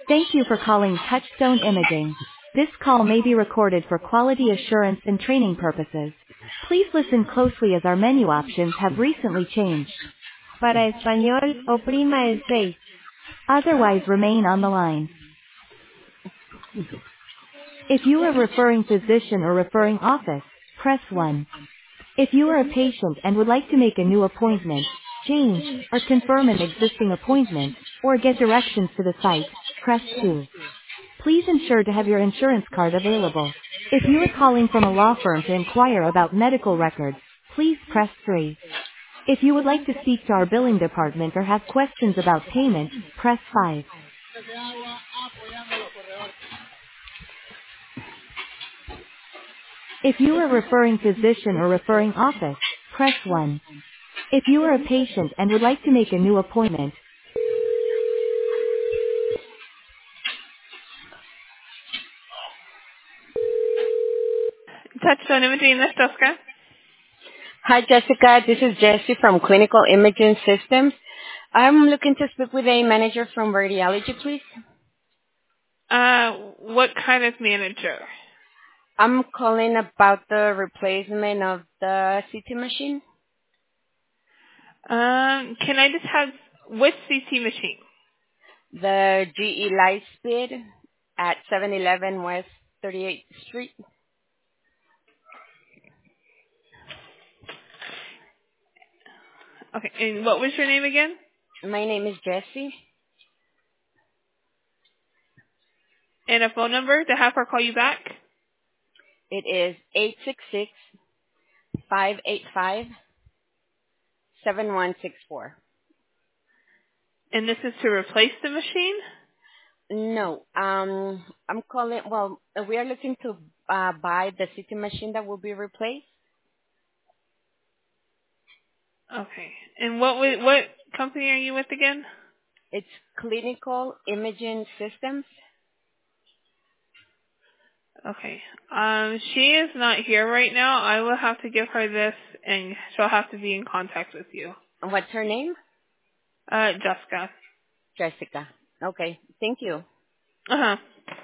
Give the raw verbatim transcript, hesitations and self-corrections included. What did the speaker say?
Thank you for calling Touchstone Imaging. This call may be recorded for quality assurance and training purposes. Please listen closely as our menu options have recently changed. Para español, oprima el seis. Otherwise, remain on the line. If you are a referring physician or referring office, press one. If you are a patient and would like to make a new appointment, change, or confirm an existing appointment, or get directions to the site, press two. Please ensure to have your insurance card available. If you are calling from a law firm to inquire about medical records, please press three. If you would like to speak to our billing department or have questions about payment, press five. If you are a referring physician or referring office, press one. If you are a patient and would like to make a new appointment, Touchstone Imaging, this is Jessica. Hi, Jessica. This is Jessie from Clinical Imaging Systems. I'm looking to speak with a manager from radiology, please. Uh, what kind of manager? I'm calling about the replacement of the C T machine. Um, can I just have, which C T machine? The G E Lightspeed at seven eleven West thirty-eighth Street. Okay, and what was your name again? My name is Jessie. And a phone number to have her call you back? It is eight six six, five eight five, seven one six four. And this is to replace the machine? No, um, I'm calling, well, we are looking to uh, buy the C T machine that will be replaced. Okay. And what wa- what company are you with again? It's Clinical Imaging Systems. Okay. Um, she is not here right now. I will have to give her this, and she'll have to be in contact with you. And what's her name? Uh, Jessica. Jessica. Okay, thank you. Uh huh.